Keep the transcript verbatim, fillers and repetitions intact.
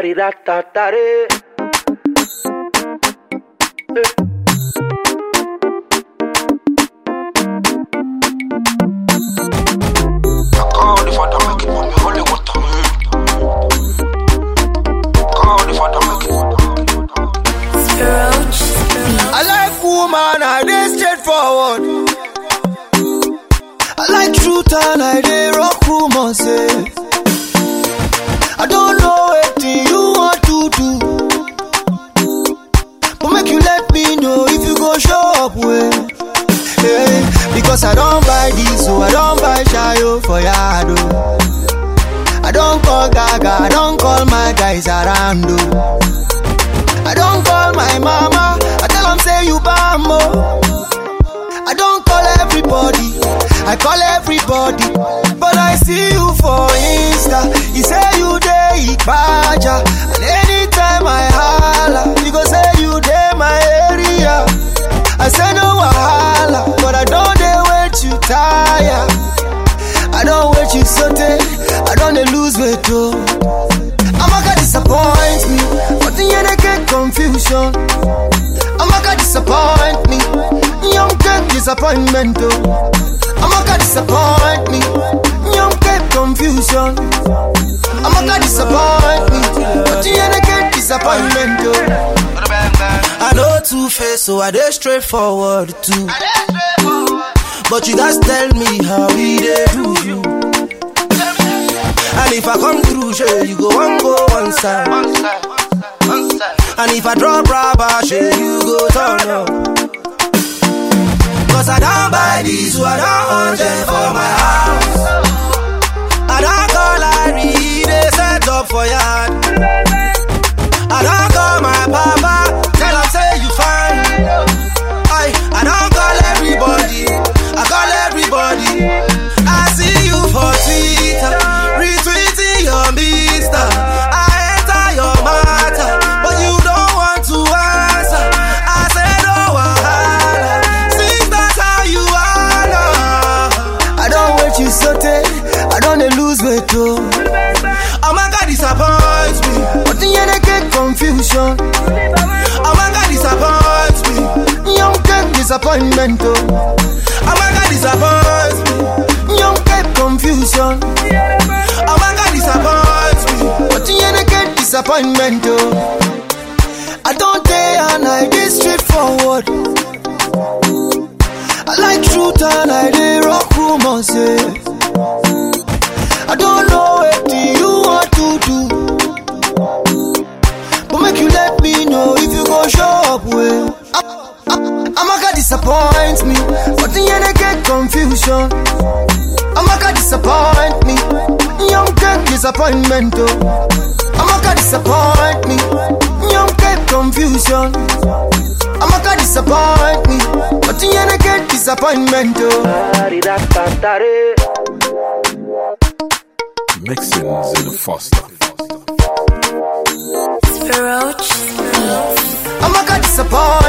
Tare. I like woman, I dey straightforward. I like truth and I dey rock rumors, eh. I don't know what you want to do, but make you let me know if you go show up well. Yeah, because I don't buy this, so I don't buy Shayo for Yado. I don't call Gaga, I don't call my guys around. I don't call my mama, I tell them say you bambo. I don't call everybody, I call everybody. But I see you for Insta, you say you dey Ikpaja. And anytime I holla, you go say you dey my area. I say no wahala, but I don't dey wait you tire. I don't wait you sote, I don't dey lose weight too. I'ma gonna disappoint me, but the end I get confusion. I'ma gonna disappoint me, young get disappointment too. I'ma gonna disappoint me, young get confusion. I'ma gonna disappoint me, but the end I get disappointment too. I know two-face, so I dey straightforward too. But you guys tell me how we dey do you. And if I come through, sure, you go one go one side. One side, one side. And if I drop rubber, sure, you go turn up. Cause I don't buy this, so I don't want it for my house. I don't call Larry, they set up for yard. I don't call my papa, tell him say you fine. I, I don't call everybody, I call everybody. I see you for Twitter, retweeting your mister. I enter your matter, but you don't want to answer. I say no wahala, since that's how you are now. I don't wait you sote, I don't dey lose weight too. Oh my God, disappoint me, but the end I get confusion. Oh my God, disappoint me, young get disappointment too. Oh my God, disappoint me, young get confusion. Oh my God, disappoint me, but the end I get disappointment too. I don't dare and I dey straightforward. I like truth and I dey rock rumors, yeah. I don't know what you want to do, but make you let me know if you go show up well. I'ma gonna disappoint me, but the end I get confusion. I'ma gonna disappoint me, young get disappointment too. I'ma gonna disappoint me, young get confusion. I'ma gonna disappoint me, but the end I get disappointment too. Mixins in the Foster. I'ma gonna disappoint